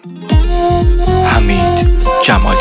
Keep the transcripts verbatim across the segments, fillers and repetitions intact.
حمید جمالی.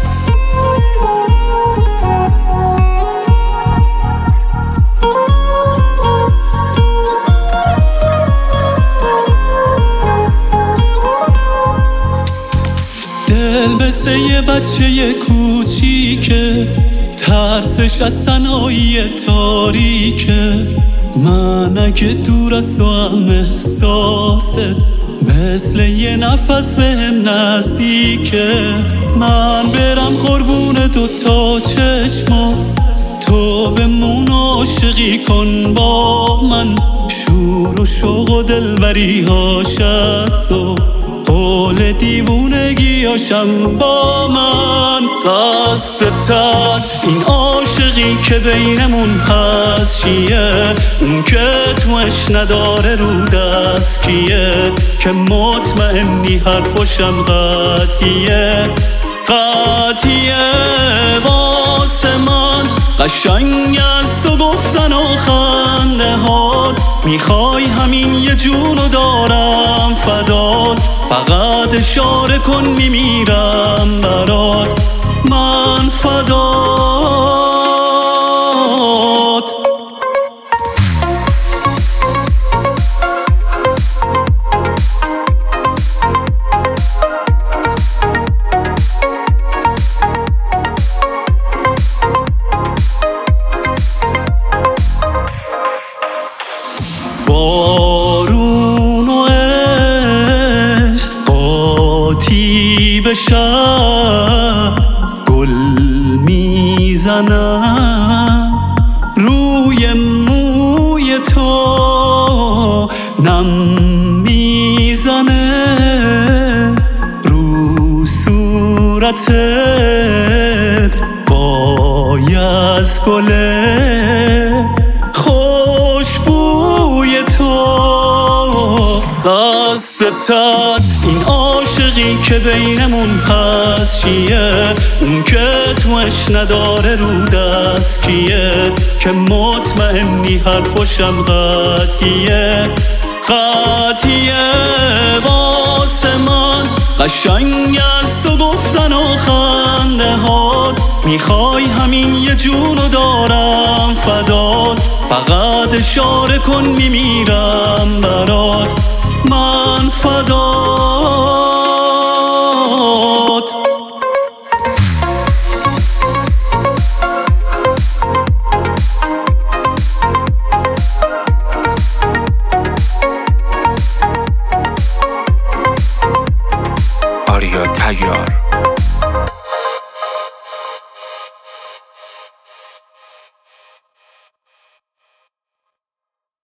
دل مثل یه بچه کوچیکه، ترسش از تنهایی تاریکه. من اگه دور از تو هم احساست مثل یه نفس بهم نزدیکه. من برم قربون دو تا چشما، تو بمون عاشقی کن با من. شور و شوق و دلبری هاش از تو، قول دیوونگیاشم با من. قصدت از این عاشقی که بینمون هست چیه؟ اون که توش نداره رو دست کیه؟ که مطمئنی حرفاشم قطعیه قطعیه واسه من. قشنگ از تو گفتن و خنده هات، میخوای همین یه جونو دارم فدات. فقط اشاره کن میمیرم برات من فدات. بارون و عشق قاطی بشن، گل میزنم روی موی تو، نم میزنه رو صورتت وای از گله خوشبوی تو. قصدت از این عاشقی که بینمون هست چیه؟ اون که توش نداره رو دست کیه؟ که مطمئنی حرفاشم قطعیه قطعیه واسه من. قشنگ از تو گفتن و خنده هات، میخوای همین یه جونو دارم فدات. فقط اشاره کن میمیرم برات من فدات. آریا تیار.